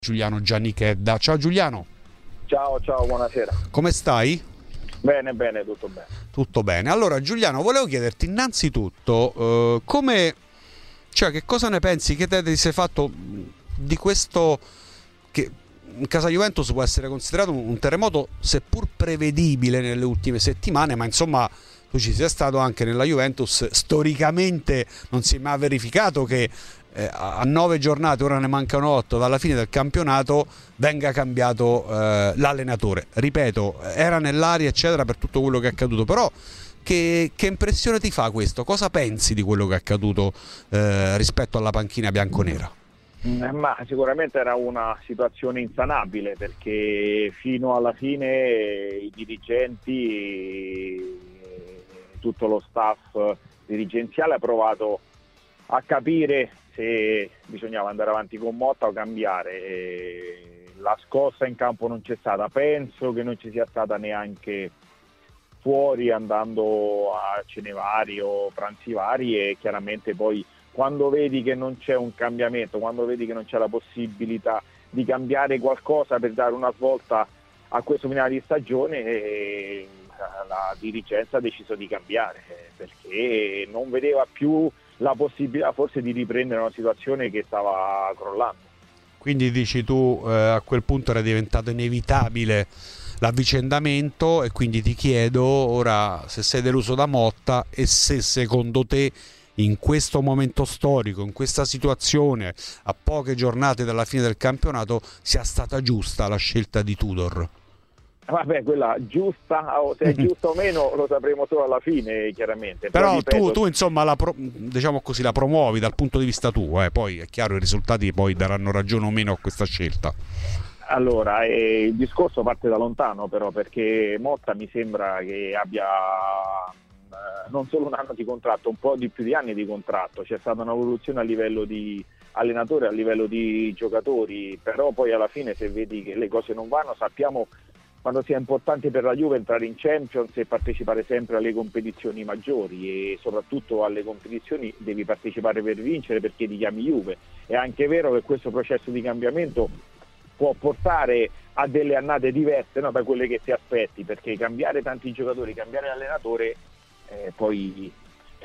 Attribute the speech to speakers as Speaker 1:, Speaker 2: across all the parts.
Speaker 1: Giuliano Giannichedda. Ciao Giuliano.
Speaker 2: Ciao, buonasera.
Speaker 1: Come stai?
Speaker 2: Bene, tutto bene.
Speaker 1: Tutto bene. Allora Giuliano, volevo chiederti innanzitutto che cosa ne pensi, che te ti sei fatto di questo, che in casa Juventus può essere considerato un terremoto seppur prevedibile nelle ultime settimane, ma insomma tu ci sei stato anche nella Juventus, storicamente non si è mai verificato che a 9 giornate, ora ne mancano 8 dalla fine del campionato, venga cambiato l'allenatore. Ripeto, era nell'aria eccetera per tutto quello che è accaduto, però che impressione ti fa questo? Cosa pensi di quello che è accaduto rispetto alla panchina bianconera?
Speaker 2: Ma sicuramente era una situazione insanabile, perché fino alla fine i dirigenti, tutto lo staff dirigenziale ha provato a capire se bisognava andare avanti con Motta o cambiare. La scossa in campo non c'è stata, penso che non ci sia stata neanche fuori, andando a cene vari o pranzi vari, e chiaramente poi quando vedi che non c'è un cambiamento, quando vedi che non c'è la possibilità di cambiare qualcosa per dare una svolta a questo finale di stagione, la dirigenza ha deciso di cambiare, perché non vedeva più la possibilità forse di riprendere una situazione che stava crollando.
Speaker 1: Quindi dici tu, a quel punto era diventato inevitabile l'avvicendamento, e quindi ti chiedo ora se sei deluso da Motta e se secondo te in questo momento storico, in questa situazione, a poche giornate dalla fine del campionato, sia stata giusta la scelta di Tudor.
Speaker 2: Vabbè, quella giusta, o se è giusta o meno lo sapremo solo alla fine, chiaramente.
Speaker 1: Però
Speaker 2: ripeto,
Speaker 1: tu insomma diciamo così, la promuovi dal punto di vista tuo, poi è chiaro i risultati poi daranno ragione o meno a questa scelta.
Speaker 2: Allora, il discorso parte da lontano però, perché Motta mi sembra che abbia non solo un anno di contratto, un po' di più di anni di contratto. C'è stata un'evoluzione a livello di allenatore, a livello di giocatori, però poi alla fine se vedi che le cose non vanno, sappiamo quando sia importante per la Juve entrare in Champions e partecipare sempre alle competizioni maggiori, e soprattutto alle competizioni devi partecipare per vincere, perché ti chiami Juve. È anche vero che questo processo di cambiamento può portare a delle annate diverse, no, da quelle che ti aspetti, perché cambiare tanti giocatori, cambiare allenatore, poi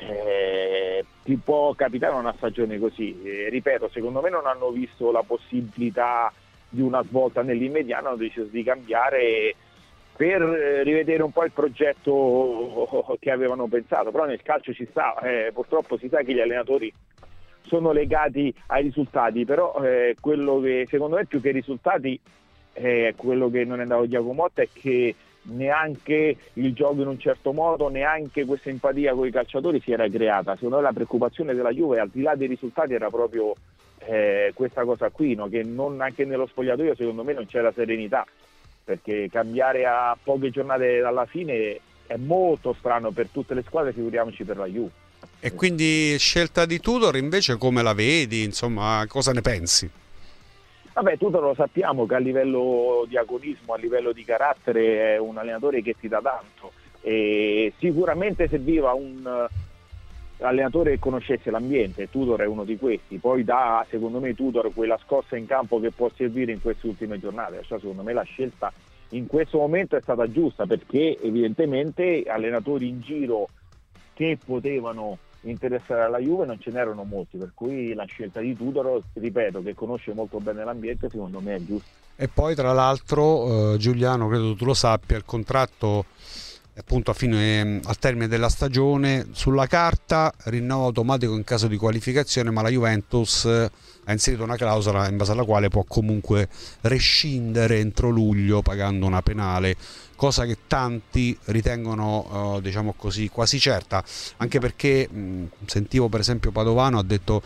Speaker 2: ti può capitare una stagione così. Ripeto, secondo me non hanno visto la possibilità di una svolta nell'immediato, hanno deciso di cambiare per rivedere un po' il progetto che avevano pensato. Però nel calcio ci sta, purtroppo si sa che gli allenatori sono legati ai risultati, però quello che secondo me più che i risultati, quello che non è andato Thiago Motta è che neanche il gioco in un certo modo, neanche questa empatia con i calciatori si era creata. Secondo me la preoccupazione della Juve, al di là dei risultati, era proprio questa cosa qui, no? Che non, anche nello spogliatoio secondo me non c'era serenità, perché cambiare a poche giornate dalla fine è molto strano per tutte le squadre, figuriamoci per la Juve.
Speaker 1: E quindi scelta di Tudor invece come la vedi? Insomma, cosa ne pensi?
Speaker 2: Vabbè, tutto lo sappiamo che a livello di agonismo, a livello di carattere è un allenatore che ti dà tanto, e sicuramente serviva un allenatore che conoscesse l'ambiente. Tudor è uno di questi, poi dà secondo me Tudor quella scossa in campo che può servire in queste ultime giornate. Cioè, secondo me la scelta in questo momento è stata giusta, perché evidentemente allenatori in giro che potevano interessare alla Juve non ce n'erano molti, per cui la scelta di Tudor, ripeto, che conosce molto bene l'ambiente, secondo me è giusta.
Speaker 1: E poi tra l'altro Giuliano, credo tu lo sappia, il contratto appunto al termine della stagione, sulla carta rinnovo automatico in caso di qualificazione, ma la Juventus ha inserito una clausola in base alla quale può comunque rescindere entro luglio pagando una penale, cosa che tanti ritengono diciamo così quasi certa, anche perché sentivo per esempio Padovano ha detto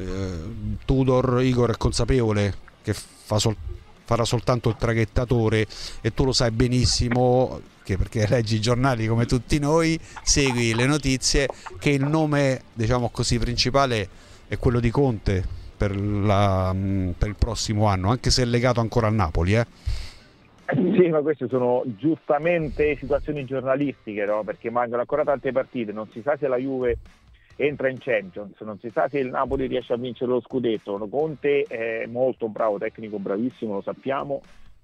Speaker 1: Igor è consapevole che farà soltanto il traghettatore, e tu lo sai benissimo perché leggi i giornali come tutti noi, segui le notizie, che il nome diciamo così principale è quello di Conte per il prossimo anno, anche se è legato ancora al Napoli.
Speaker 2: Sì, ma queste sono giustamente situazioni giornalistiche, no? Perché mancano ancora tante partite, non si sa se la Juve entra in Champions, non si sa se il Napoli riesce a vincere lo scudetto. Conte è molto bravo, tecnico bravissimo, lo sappiamo,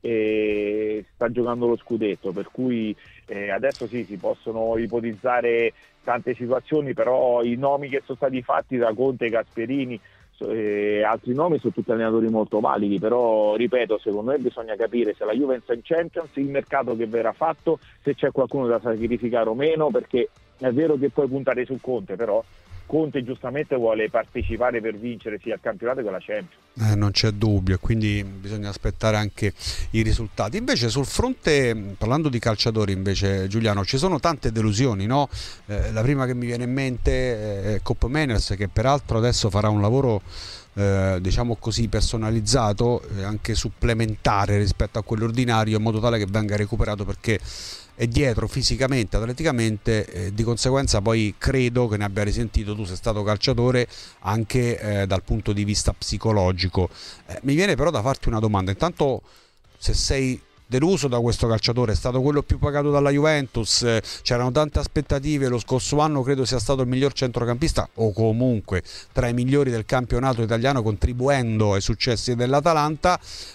Speaker 2: e sta giocando lo scudetto, per cui adesso sì, si possono ipotizzare tante situazioni, però i nomi che sono stati fatti da Conte, Gasperini, altri nomi sono tutti allenatori molto validi, però ripeto, secondo me bisogna capire se la Juve entra in Champions, il mercato che verrà fatto, se c'è qualcuno da sacrificare o meno, perché è vero che puoi puntare su Conte, però Conte giustamente vuole partecipare per vincere sia il campionato che la Champions.
Speaker 1: Non c'è dubbio, quindi bisogna aspettare anche i risultati. Invece sul fronte, parlando di calciatori invece, Giuliano, ci sono tante delusioni, no? La prima che mi viene in mente è Koop Meiners, che peraltro adesso farà un lavoro diciamo così personalizzato, anche supplementare rispetto a quello ordinario, in modo tale che venga recuperato, perché è dietro fisicamente, atleticamente, di conseguenza poi credo che ne abbia risentito. Tu sei stato calciatore, anche dal punto di vista psicologico. Mi viene però da farti una domanda: intanto, se sei deluso da questo calciatore, è stato quello più pagato dalla Juventus, c'erano tante aspettative, lo scorso anno credo sia stato il miglior centrocampista, o comunque tra i migliori del campionato italiano, contribuendo ai successi dell'Atalanta.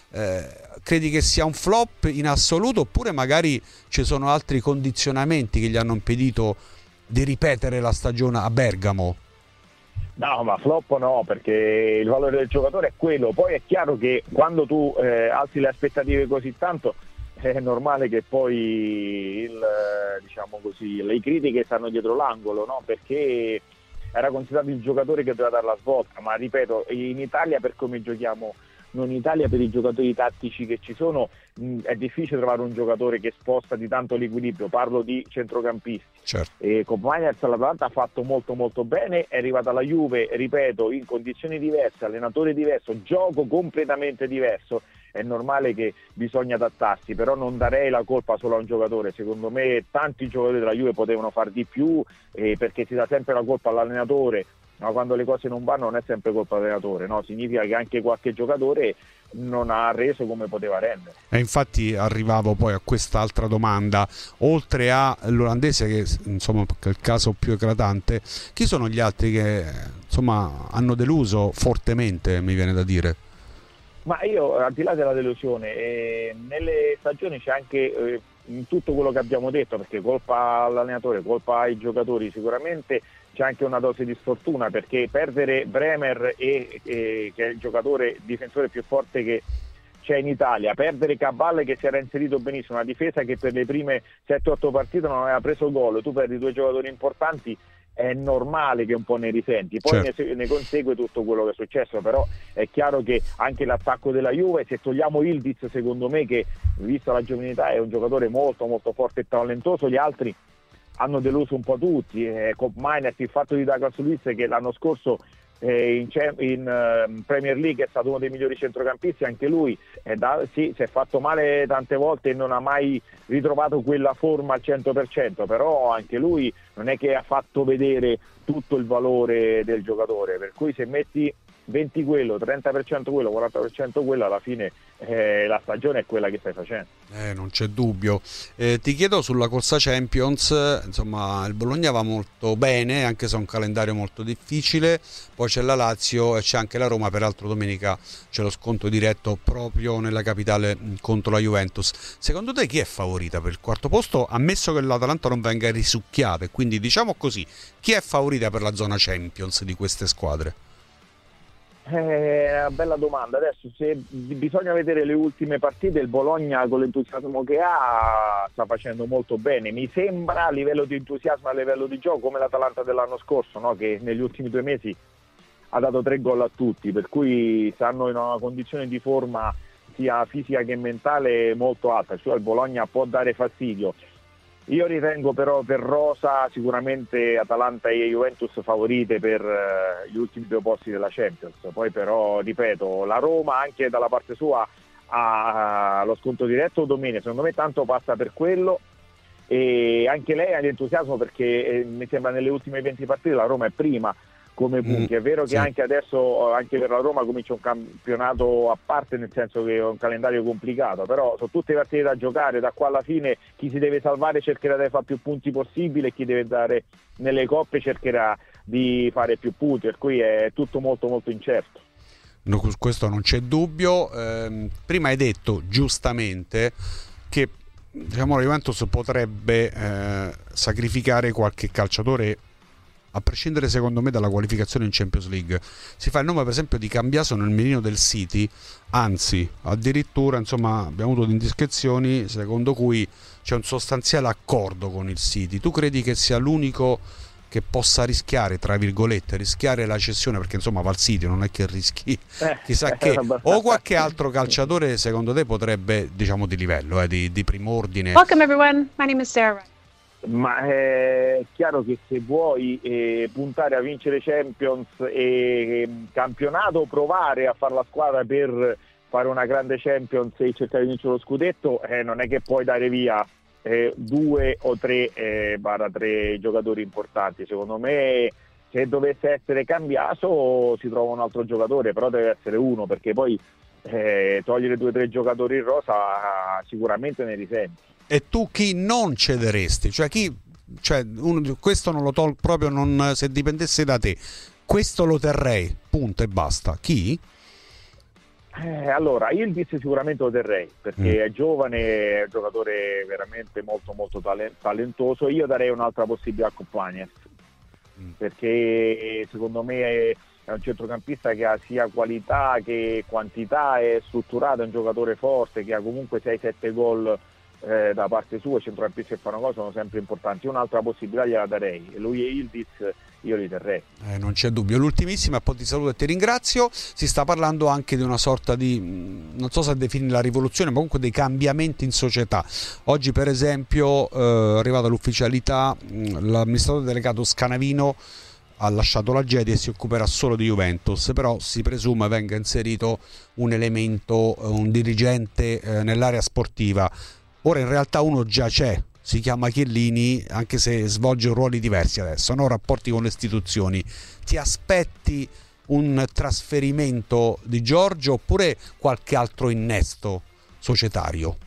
Speaker 1: Credi che sia un flop in assoluto, oppure magari ci sono altri condizionamenti che gli hanno impedito di ripetere la stagione a Bergamo?
Speaker 2: No, ma flop no, perché il valore del giocatore è quello. Poi è chiaro che quando tu alzi le aspettative così tanto, è normale che poi diciamo così, le critiche stanno dietro l'angolo, no? Perché era considerato il giocatore che doveva dare la svolta, ma ripeto, in Italia, per come giochiamo, non in Italia, per i giocatori tattici che ci sono, è difficile trovare un giocatore che sposta di tanto l'equilibrio. Parlo di centrocampisti.
Speaker 1: Certo.
Speaker 2: Koop Meiners all'Atalanta ha fatto molto molto bene, è arrivata alla Juve, ripeto, in condizioni diverse, allenatore diverso, gioco completamente diverso. È normale che bisogna adattarsi, però non darei la colpa solo a un giocatore. Secondo me tanti giocatori della Juve potevano far di più, perché si dà sempre la colpa all'allenatore, ma quando le cose non vanno non è sempre colpa dell'allenatore, no? Significa che anche qualche giocatore non ha reso come poteva rendere.
Speaker 1: E infatti arrivavo poi a quest'altra domanda: oltre all'olandese, che insomma è il caso più eclatante, chi sono gli altri che insomma hanno deluso fortemente, mi viene da dire?
Speaker 2: Ma io, al di là della delusione, nelle stagioni c'è anche in tutto quello che abbiamo detto, perché colpa all'allenatore, colpa ai giocatori, sicuramente c'è anche una dose di sfortuna, perché perdere Bremer, che è il giocatore difensore più forte che c'è in Italia, perdere Cabal, che si era inserito benissimo, una difesa che per le prime 7-8 partite non aveva preso gol, tu perdi due giocatori importanti, è normale che un po' ne risenti. Poi certo, ne consegue tutto quello che è successo, però è chiaro che anche l'attacco della Juve, se togliamo Ildiz, secondo me, che vista la giovanità è un giocatore molto molto forte e talentoso, gli altri hanno deluso un po' tutti. Koop Meiners, il fatto di Douglas Luiz, che l'anno scorso in Premier League è stato uno dei migliori centrocampisti, anche lui sì, si è fatto male tante volte e non ha mai ritrovato quella forma al 100%, però anche lui non è che ha fatto vedere tutto il valore del giocatore, per cui se metti 20 quello, 30% quello, 40% quello, alla fine la stagione è quella che stai facendo.
Speaker 1: Non c'è dubbio. Ti chiedo sulla corsa Champions, insomma il Bologna va molto bene, anche se è un calendario molto difficile, poi c'è la Lazio e c'è anche la Roma, peraltro domenica c'è lo scontro diretto proprio nella capitale contro la Juventus. Secondo te chi è favorita per il quarto posto, ammesso che l'Atalanta non venga risucchiata, e quindi diciamo così, chi è favorita per la zona Champions di queste squadre?
Speaker 2: Una bella domanda. Adesso, se bisogna vedere le ultime partite, il Bologna con l'entusiasmo che ha sta facendo molto bene, mi sembra, a livello di entusiasmo, a livello di gioco, come l'Atalanta dell'anno scorso, no? Che negli ultimi 2 mesi ha dato 3 gol a tutti, per cui stanno in una condizione di forma sia fisica che mentale molto alta, cioè il Bologna può dare fastidio. Io ritengo però per rosa sicuramente Atalanta e Juventus favorite per gli ultimi 2 posti della Champions. Poi però, ripeto, la Roma anche dalla parte sua ha lo scontro diretto domenica, secondo me tanto passa per quello, e anche lei ha l'entusiasmo perché mi sembra nelle ultime 20 partite la Roma è prima come punti. È vero che sì, anche adesso anche per la Roma comincia un campionato a parte, nel senso che è un calendario complicato, però sono tutte partite da giocare, da qua alla fine chi si deve salvare cercherà di fare più punti possibile e chi deve dare nelle coppe cercherà di fare più punti, per cui è tutto molto molto incerto.
Speaker 1: No, questo non c'è dubbio. Prima hai detto giustamente che, diciamo, la Juventus potrebbe sacrificare qualche calciatore, a prescindere secondo me dalla qualificazione in Champions League. Si fa il nome per esempio di Cambiaso nel mirino del City, anzi addirittura, insomma, abbiamo avuto indiscrezioni secondo cui c'è un sostanziale accordo con il City. Tu credi che sia l'unico che possa rischiare, tra virgolette, rischiare la cessione, perché insomma va al City, non è che rischi chissà che, o qualche altro calciatore secondo te potrebbe, diciamo, di livello, di prim'ordine?
Speaker 3: Welcome everyone, my name is Sarah.
Speaker 2: Ma è chiaro che se vuoi puntare a vincere Champions e campionato, provare a fare la squadra per fare una grande Champions e cercare di vincere lo scudetto, non è che puoi dare via 2 o 3 giocatori importanti. Secondo me, se dovesse essere Cambiaso si trova un altro giocatore, però deve essere uno, perché poi togliere 2 o 3 giocatori in rosa sicuramente ne risenti.
Speaker 1: E tu chi non cederesti? Questo non lo tolgo proprio, se dipendesse da te, questo lo terrei, punto e basta. Chi?
Speaker 2: Allora, Yildiz sicuramente lo terrei, perché è giovane, è un giocatore veramente molto molto talentoso. Io darei un'altra possibilità a Kompanies, perché secondo me è un centrocampista che ha sia qualità che quantità, è strutturato, è un giocatore forte che ha comunque 6-7 gol da parte sua. I centrocampisti che fanno cose sono sempre importanti. Un'altra possibilità gliela darei, lui e Yildiz io li terrei.
Speaker 1: Non c'è dubbio. L'ultimissima, poi ti saluto e ti ringrazio. Si sta parlando anche di una sorta di, non so se definire la rivoluzione, ma comunque dei cambiamenti in società. Oggi per esempio è arrivata l'ufficialità, l'amministratore delegato Scanavino ha lasciato la Gedi e si occuperà solo di Juventus, però si presume venga inserito un elemento, un dirigente nell'area sportiva. Ora in realtà uno già c'è, si chiama Chiellini, anche se svolge ruoli diversi adesso, no? Rapporti con le istituzioni. Ti aspetti un trasferimento di Giorgio oppure qualche altro innesto societario?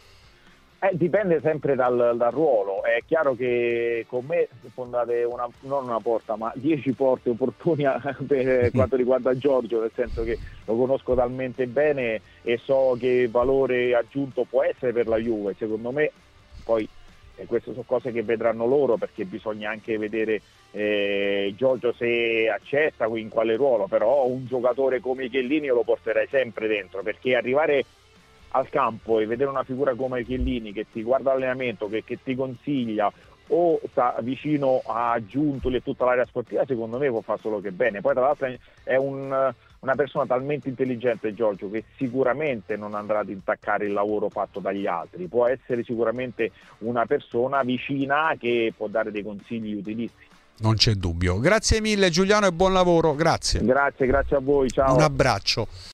Speaker 2: Dipende sempre dal ruolo. È chiaro che con me fondate non una porta, ma 10 porte opportuni per quanto riguarda Giorgio, nel senso che lo conosco talmente bene e so che valore aggiunto può essere per la Juve. Secondo me, poi queste sono cose che vedranno loro, perché bisogna anche vedere Giorgio se accetta, in quale ruolo. Però un giocatore come Chiellini io lo porterei sempre dentro, perché arrivare al campo e vedere una figura come Chiellini che ti guarda l'allenamento, che ti consiglia o sta vicino a Giuntoli e tutta l'area sportiva, secondo me può fare solo che bene. Poi tra l'altro è una persona talmente intelligente, Giorgio, che sicuramente non andrà ad intaccare il lavoro fatto dagli altri. Può essere sicuramente una persona vicina che può dare dei consigli utilissimi.
Speaker 1: Non c'è dubbio. Grazie mille Giuliano e buon lavoro. Grazie.
Speaker 2: Grazie a voi, ciao.
Speaker 1: Un abbraccio.